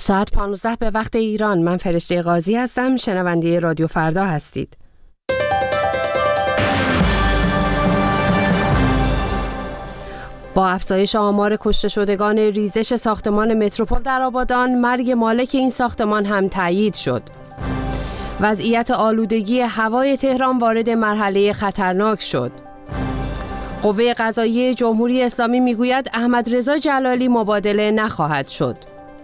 ساعت 15 به وقت ایران. من فرشته قاضی هستم. شنونده رادیو فردا هستید. با افزایش آمار کشته شدگان ریزش ساختمان متروپول در آبادان، مرگ مالک این ساختمان هم تایید شد. وضعیت آلودگی هوای تهران وارد مرحله خطرناک شد. قوه قضاییه جمهوری اسلامی میگوید احمد رضا جلالی مبادله نخواهد شد.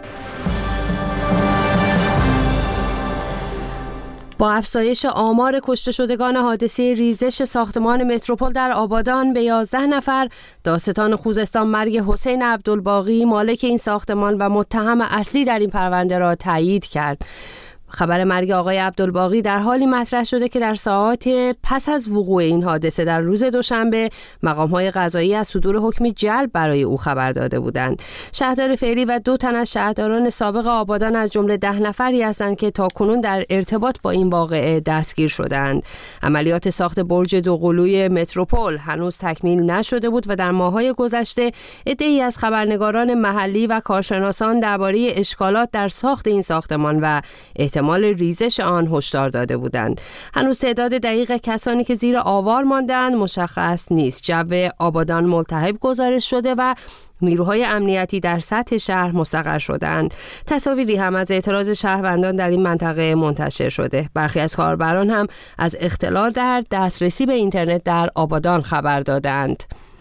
با افزایش آمار کشته شدگان حادثه ریزش ساختمان متروپول در آبادان به 11 نفر، دادستان خوزستان مرگ حسین عبدالباقی مالک این ساختمان و متهم اصلی در این پرونده را تایید کرد. خبر مرگ آقای عبدالباقی در حالی مطرح شده که در ساعات پس از وقوع این حادثه در روز دوشنبه مقام‌های قضایی از صدور حکم جلب برای او خبر داده بودند. شهردار فعلی و 2 تن از شهرداران سابق آبادان از جمله 10 نفری هستند که تاکنون در ارتباط با این واقعه دستگیر شدند. عملیات ساخت برج دوقلوی متروپول هنوز تکمیل نشده بود و در ماه‌های گذشته عده‌ای از خبرنگاران محلی و کارشناسان درباره اشکالات در ساخت این ساختمان و احتمال ریزش آن هشدار داده بودند. هنوز تعداد دقیق کسانی که زیر آوار ماندند مشخص نیست. جو آبادان ملتهب گزارش شده و نیروهای امنیتی در سطح شهر مستقر شدند. تصاویری هم از اعتراض شهروندان در این منطقه منتشر شده. برخی از کاربران هم از اختلال در دسترسی به اینترنت در آبادان خبر دادند.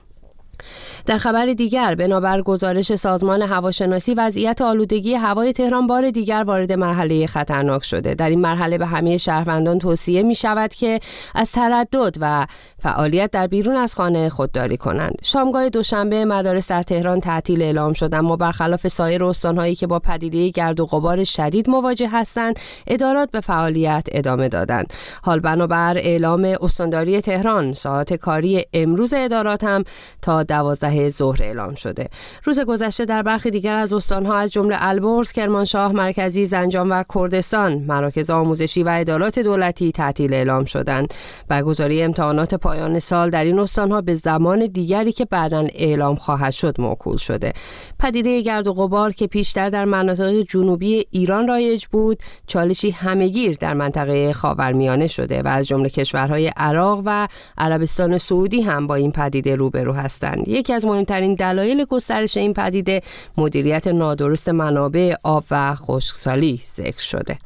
در خبر دیگر، بنابر گزارش سازمان هواشناسی، وضعیت آلودگی هوای تهران بار دیگر وارد مرحله خطرناک شده. در این مرحله به همه شهروندان توصیه می شود که از تردد و فعالیت در بیرون از خانه خودداری کنند. شامگاه دوشنبه مدارس در تهران تعطیل اعلام شد، اما برخلاف سایر استان‌هایی که با پدیده گرد و غبار شدید مواجه هستند، ادارات به فعالیت ادامه دادند. حال بنابر اعلام استانداری تهران، ساعات کاری امروز ادارات هم تا 12 ظهر اعلام شده. روز گذشته در برخی دیگر از استان‌ها از جمله البرز، کرمانشاه، مرکزی، زنجان و کردستان مراکز آموزشی و ادارات دولتی تعطیل اعلام شدند. برگزاری امتحانات پایان سال در این استان‌ها به زمان دیگری که بعداً اعلام خواهد شد موکول شده. پدیده گرد و غبار که پیشتر در مناطق جنوبی ایران رایج بود، چالشی همه‌گیر در منطقه خاورمیانه شده و از جمله کشورهای عراق و عربستان سعودی هم با این پدیده روبرو هستند. یکی از مهمترین دلایل گسترش این پدیده مدیریت نادرست منابع آب و خشکسالی ذکر شده.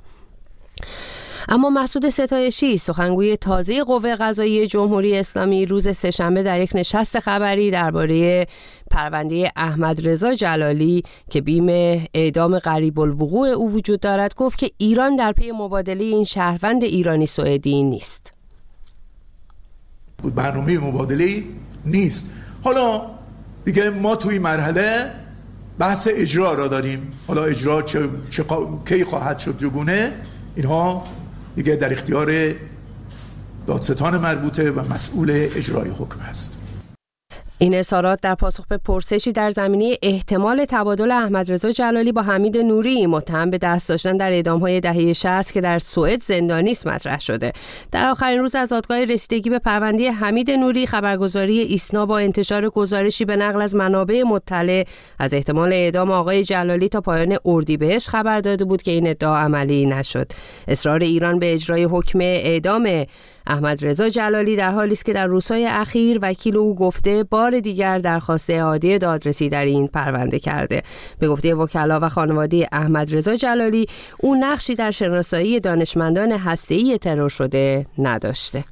اما مسعود ستایشی، سخنگوی تازه قوه قضاییه جمهوری اسلامی، روز سه‌شنبه در یک نشست خبری درباره پرونده احمد رضا جلالی که بیم اعدام قریب الوقوع او وجود دارد، گفت که ایران در پی مبادله این شهروند ایرانی سوئدی نیست. برنامه مبادله نیست. حالا دیگه ما توی مرحله بحث اجرا را داریم. حالا اجرا کی خواهد شد، چگونه، اینها دیگه در اختیار دادستان مربوطه و مسئول اجرای حکم است. این اظهارات در پاسخ به پرسشی در زمینه احتمال تبادل احمد رضا جلالی با حمید نوری متهم به دست داشتن در اعدام‌های دهه 60 که در سوئد زندانی است مطرح شده. در آخرین روز از دادگاه رسیدگی به پرونده حمید نوری، خبرگزاری ایسنا با انتشار گزارشی به نقل از منابع مطلع از احتمال اعدام آقای جلالی تا پایان اردیبهشت خبر داده بود که این ادعا عملی نشد. اصرار ایران به اجرای حکم اعدام احمد رضا جلالی در حالی است که در روزهای اخیر وکیل او گفته بار دیگر درخواست اعاده دادرسی در این پرونده کرده. به گفته وکلا و خانواده احمد رضا جلالی، او نقشی در شناسایی دانشمندان هسته‌ای ترور شده نداشته.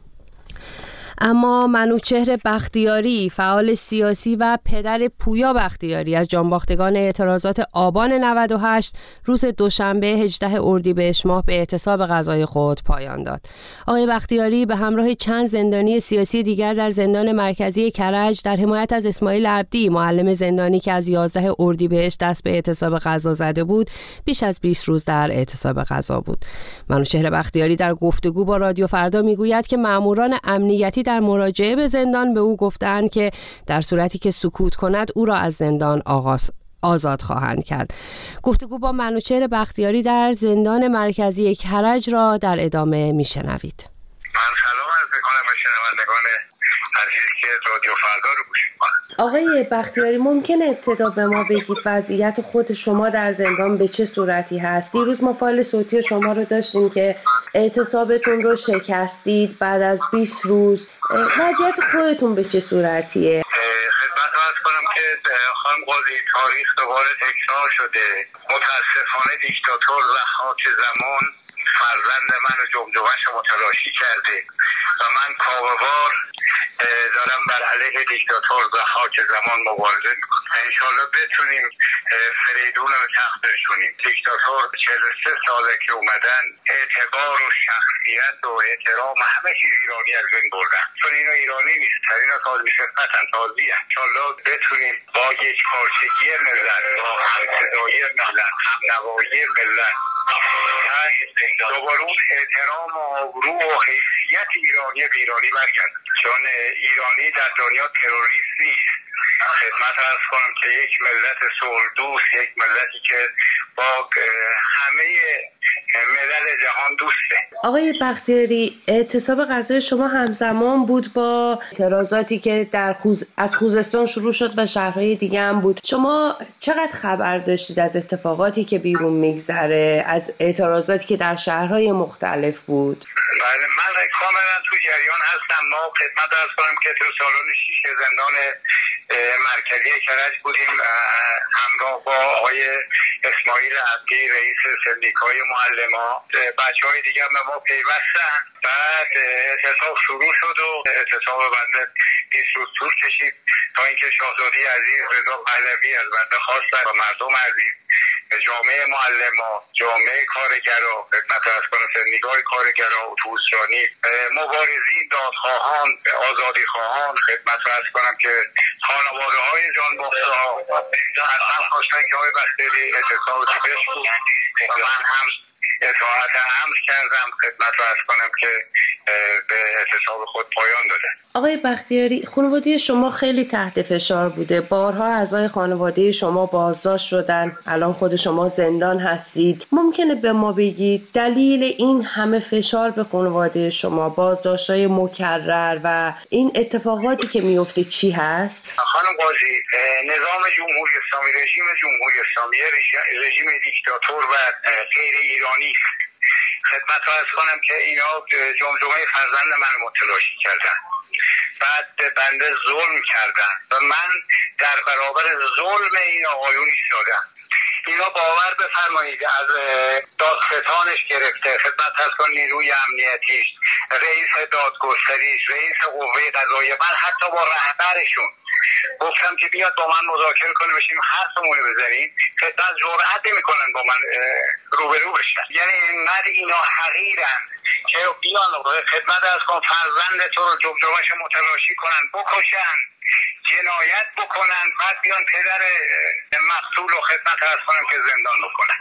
اما منوچهر بختیاری، فعال سیاسی و پدر پویا بختیاری، از جانباختگان اعتراضات آبان 98 روز دوشنبه 18 اردیبهشت ماه به اعتصاب غذای خود پایان داد. آقای بختیاری به همراه چند زندانی سیاسی دیگر در زندان مرکزی کرج در حمایت از اسماعیل عبدی، معلم زندانی که از 11 اردیبهشت دست به اعتصاب غذا زده بود، بیش از 20 روز در اعتصاب غذا بود. منوچهر بختیاری در گفتگو با رادیو فردا میگوید که ماموران امنیتی در مراجعه به زندان به او گفتند که در صورتی که سکوت کند او را از زندان آزاد خواهند کرد. گفتگو با منوچهر بختیاری در زندان مرکزی کرج را در ادامه میشنوید. من سلام عرض می‌کنم به شنوندگان عزیز که رادیو فردا رو گوش می‌کنند. آقای بختیاری ممکنه ابتدا به ما بگید وضعیت خود شما در زندان به چه صورتی هست؟ دیروز ما فایل صوتی شما رو داشتیم که اعتصابتون رو شکستید بعد از 20 روز. وضعیت خودتون به چه صورتیه؟ خدمت عرض کنم که خانم قاضی تاریخ دوباره تکرار شده. متاسفانه دیکتاتور ضحاک زمان فرزند من و جمجمه‌اش رو متلاشی کرده و من کاوه‌وار دارم بر علیه دیکتاتور ضحاک زمان مبارزه میکنم. انشالله بتونیم فریدون رو به تخت بشونیم. دیکتاتور 43 ساله که اومدن اعتبار و شخصیت و احترام همه چیز ایرانی از بین بردن، چون اینا ایرانی نیست، اینا تازی شفتن، تازی هم. انشالله بتونیم با یک پارچگی ملت، با همصدایی ملت، همنوایی ملت دوباره اون احترام و آبرو و حیثیت ایرانی به ایرانی برگرد، چون ایرانی در دنیا تروریست نیست. خدمت عرض کنم که یک ملت صلح‌دوست، یک ملتی که با همه ملل جهان دوسته. آقای بختیاری اعتصاب غذای شما همزمان بود با اعتراضاتی که از خوزستان شروع شد و شهرهای دیگه هم بود. شما چقدر خبر داشتید از اتفاقاتی که بیرون میگذره، از اعتراضاتی که در شهرهای مختلف بود؟ بله، من کاملا تو جریان هستم. ما خدمت عرض کنم که تو سالن 6 زندان مرکزی کرج بودیم همراه با آقای اسماعیل عبدی رئیس سندیکای معلما، بچه‌های دیگه هم به ما پیوستن. بعد اعتصاب شروع شد و اعتصاب بنده 20 روز طول کشید تا اینکه شاهزاده عزیز رضا پهلوی از بنده خواستن و مردم عزیز، جامعه معلما، جامعه کارگرا، خدمت عرض کنم سندیکای کارگرا، اتوبوسرانی، مبارزین، دادخواهان، آزادی خواهان، خدمت عرض کنم که خانواده های جانباخته‌ها اصلا خواستن که آقای بختیاری اعتصاب بشکنن و من هم اطاعت امر کردم. خدمت عرض کنم که به اعتصاب خود پایان داده. آقای بختیاری خانواده شما خیلی تحت فشار بوده، بارها اعضای خانواده شما بازداشت شدن، الان خود شما زندان هستید. ممکنه به ما بگید دلیل این همه فشار به خانواده شما، بازداشت‌های مکرر و این اتفاقاتی که میفته چی هست؟ خانم قاضی، نظام جمهوری اسلامی، رژیم جمهوری اسلامی رژیم دیکتاتور و غیر ایرانی. خدمت عرض کنم که اینا جمجمه فرزند من متلاشی کردن، بعد به بنده ظلم کردن و من در برابر ظلم این آقایون ایستادم. اینا باور بفرمایید از دادستانش گرفته، خدمت عرض کنم نیروی امنیتیش، رئیس دادگستریش، رئیس قوه قضاییه، من حتی با رهبرشون گفتم که بیاد با من مذاکره کنه بشیم حرفمون رو بزنیم، خدمت جرئت نمی‌کنن با من روبرو بشن. یعنی اینقدر اینا حقیرن که بیان خدمت عرض کنم فرزند تو رو جمجمه‌اش متلاشی کنن، بکشن، جنایت بکنن، بعد بیان پدر مقتول رو خدمت عرض کنم که زندان بکنن.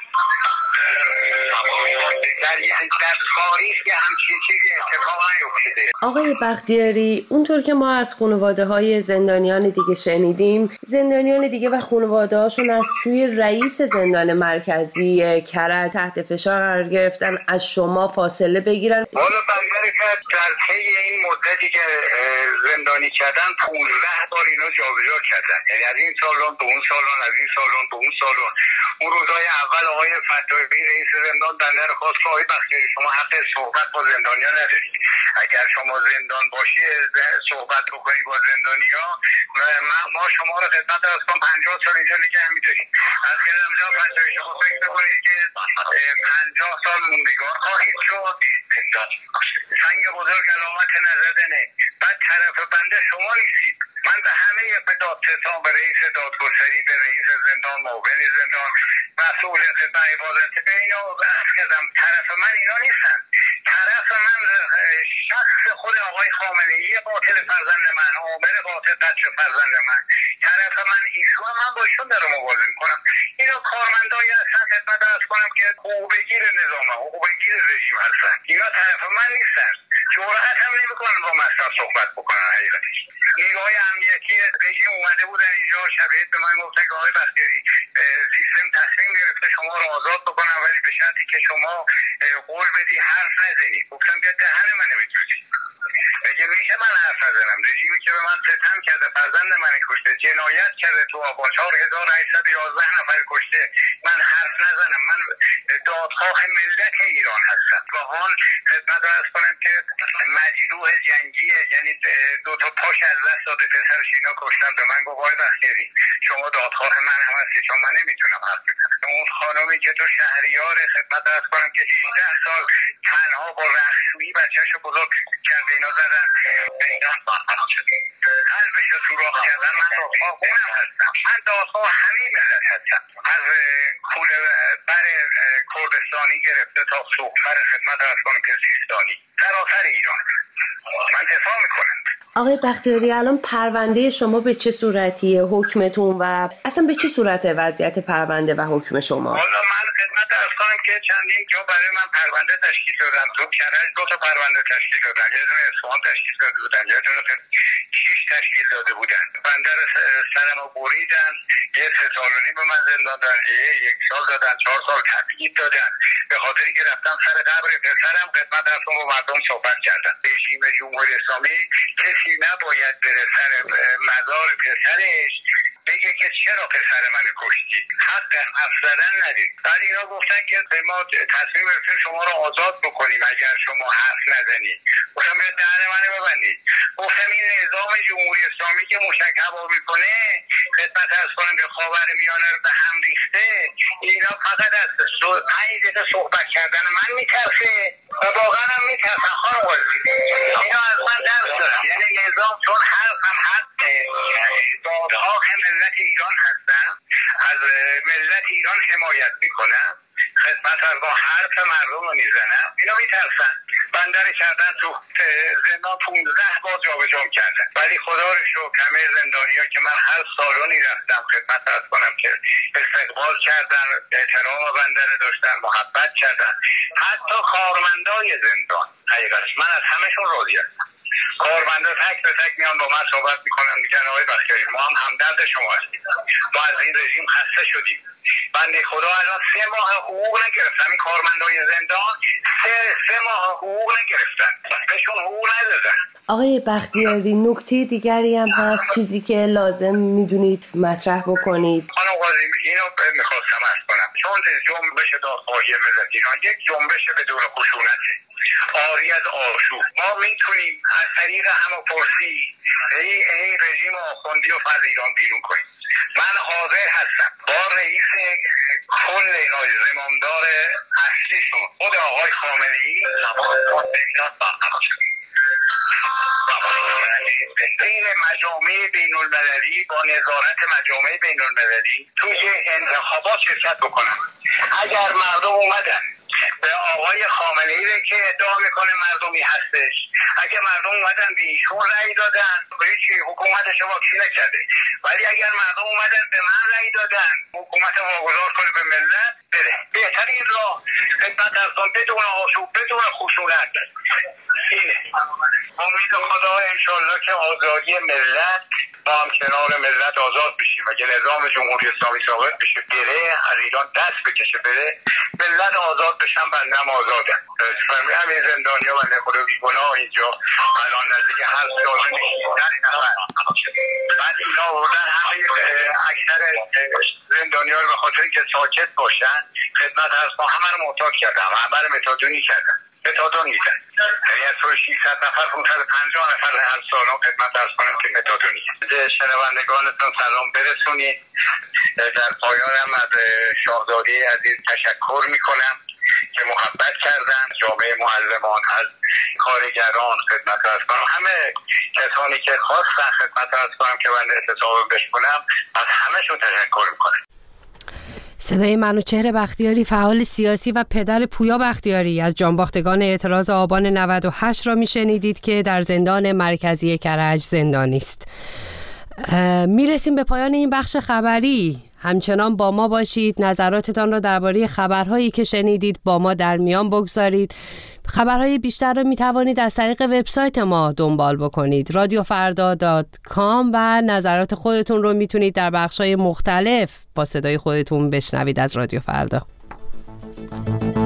در تاریخ همچین چیزی اتفاق نیفتاده. آقای بختیاری اونطور که ما از خانواده‌های زندانیان دیگه شنیدیم، زندانیان دیگه و خانواده‌هاشون از سوی رئیس زندان مرکزی کرج تحت فشار قرار گرفتن از شما فاصله بگیرن. والا بنده که در طی این مدتی که زندانی کردن 15 بار اینا جابجا کردن، یعنی از این سالن به اون سالن، از این سالن به اون سالن. اون روزهای اول آقای فتاحی رئیس زندان بنده رو خواست که آقای بختیاری شما حق صحبت با زندانیان ندارید، اگر شما زندان باشی صحبت بکنی با زندانی‌ها ما شما رو خدمت عرض کنم 50 سال اینجا نگه می‌داریم. از خدمت فتاحی شما فکر بکنید که 50 سال موندگار خواهید شد، سنگ بزرگ علامت نزدنه. بعد طرف بنده شما نیستید. من به همه دادستان، به رئیس دادگستری، به رئیس زندان، معاون زندان، مسئول خدمت حفاظت به اینا عرض کردم طرف من اینا نیستن. طرف من شخص خود آقای خامنه‌ای قاتل فرزند من، عامل قاتل بچه فرزند من. طرف من ایشون، من با ایشون دارم مبارزه میکنم. اینا کارمندایی هستن خدمت عرض کنم که حقوق‌بگیر نظامه، حقوق‌بگیر رژیم هستن. اینا طرف من نیستن. جرأت هم نمیکنن با مصرف صحبت بکنن. حقیقتش نیروهای امنیتی رژیم اومده بودن اینجا، شبیه به من گفتن که آقای بختیاری سیستم تصمیم گرفته شما رو آزاد بکنن، ولی به شرطی که شما قول بدی حرف نزنی. گفتم بیاد دهن من نمیتونی. مگه میشه من حرف نزنم؟ رژیمی که به من ستم کرده، فرزند من کشته، جنایت کرده تو آبان، 4811 نفر کشته، من حرف نزنم؟ من دادخواه ملت ایران هستم. گاهان خدمت عرض کنم که مجروح جنگیه، یعنی 2 تا پاش از دست داده، پسرش اینا کشتن. به من گفت آقای بختیاری شما دادخواه من هم هستی، چون من نمیتونم حرف بزنم. اون خانمی که تو شهریار خدمت عرض کنم که 18 سال تنها با رخشویی بچه‌شو بزرگ کرده، اینا زدن به ایران قلبش رو سوراخ کردن. من دادخواه اونم هستم، من دادخواه همین ملت هستم، از کوله بر کردستانی گرفته تا سوخمر خدمت عرض کنم که سیستانی، سراسر ایران من دفاع میکنم. آقای بختیاری الان پرونده شما به چه صورتیه، حکمتون و اصلا به چه صورته وضعیت پرونده و حکم شما؟ والا من خدمت عرض کنم که چندین جا برای من پرونده تشکیل دادن. تو کرج 2 تا پرونده تشکیل دادن، یه دونه اصفهان تشکیل داده بودن، یه دونه 6 تشکیل داده بودن. بندر سرمو بریدن، یه 3 سال و نیم به من زندان دادن، 1 سال دادن، 4 سال تبعید دادن، به خاطری که رفتم سر قبر پسرم خدمت عرض کنم با مردم صحبت کردم. رژیم جمهوری اسلامی کسی نباید بره سر مزار پسرش بگه که چرا پسر من کشتید، حق حرف زدن ندید. بعد اینا گفتن که ما تصمیم گرفتیم شما رو آزاد بکنیم اگر شما حرف نزنید. گفتم به دهن منو ببندید. گفتم این نظام جمهوری اسلامی که موشک هوا میکنه، خدمت عرض کنم که خاورمیانه رو به هم ریخته، اینا فقط از 5 دقیقه صحبت کردن من میترسه و واقعا هم میترسن. خانم قاضی اینا از من درس دارن، یعنی نظام چون حرفم حق دادخواه ملت ایران هستن، از ملت ایران حمایت میکنن، خدمت از با حرف مردم رو میزنن، اینا میترسن. بندر کردن تو زندان 15 بار جابجا کردن، ولی خدا رو شکر همه زندانی‌ها که من هر سالونی رفتم خدمت عرض کنم که استقبال کردن، احترام بندر داشتن، محبت کردن. حتی کارمندای زندان حقیقتش من از همشون راضی هستم. کارمندا تک به تک میان با من صحبت میکنن، میگن آقای بختیاری ما هم همدرد شما هستیم، ما از این رژیم خسته شدیم. بنده خدا الان 3 ماه حقوق نگرفتن، این کارمندای زندان 3 ماه حقوق نگرفتن، بهشون حقوق ندادن. آقای بختیاری نکته دیگری هم هست، چیزی که لازم میدونید مطرح بکنید؟ خانم قاضی اینو میخواستم عرض کنم، چون جنبش دادخواهی ملت ایران یک جنبش بدون خشونت، آری از آشوب. ما میتونیم از طریق همه‌پرسی این رژیم آخوندی رو از ایران بیرون کنیم. من حاضر هستم با رئیس کل اینا، زمامدار اصلیشون خود آقای خامنه‌ای، زیر مجامع بین المللی با نظارت مجامع بین المللی توی انتخابات شرکت بکنم. اگر مردم اومدن به آقای خامنه‌ای که ادعا میکنه مردمی هستش، اگر مردم اومدن به ایشون رأی دادن، به هیچ حکومت شما کی نکرده، ولی اگر مردم اومدن به من رأی دادن، حکومت واگذار کنه به ملت، بره بهترین راه خدمت از بدون آشوب، بدون خشونت اینه. امید خدا انشالله که آزادی ملت، ما هم کنار ملت آزاد بشیم. اگه نظام جمهوری اسلامی ثابت بشه بره، از ایران دست بکشه بره، ملت آزاد بشن، بنده هم آزادم. همین زندانی ها بنده خدا بیگناه اینجا الان نزدیک 7 سال بعد اینا بردن همه اکثر زندانی ها رو به خاطر که ساکت باشن خدمت از ما همه رو معتاد کردن، همه رو متادونی کردن، متادون میدن. یعنی از 600 نفر 550 نفر هر سال خدمت عرض کنم که متادونی. شنوندگانتون سلام برسونید. در پایان هم از شاهزاده عزیز تشکر میکنم که محبت کردن، جامعه معلمان، از کارگران خدمت عرض کنم، همه کسانی که خواستن خدمت عرض کنم که بنده اعتصاب بشکنم، از همهشون تشکر میکنم. صدای منوچهر بختیاری، فعال سیاسی و پدر پویا بختیاری از جانباختگان اعتراض آبان 98 را میشنیدید که در زندان مرکزی کرج زندانی است. میرسیم به پایان این بخش خبری. همچنان با ما باشید، نظراتتان را درباره خبرهایی که شنیدید با ما در میان بگذارید. خبرهای بیشتر را میتوانید از طریق وبسایت ما دنبال بکنید، radiofarda.com، و نظرات خودتون رو میتونید در بخش‌های مختلف با صدای خودتون بشنوید از رادیو فردا.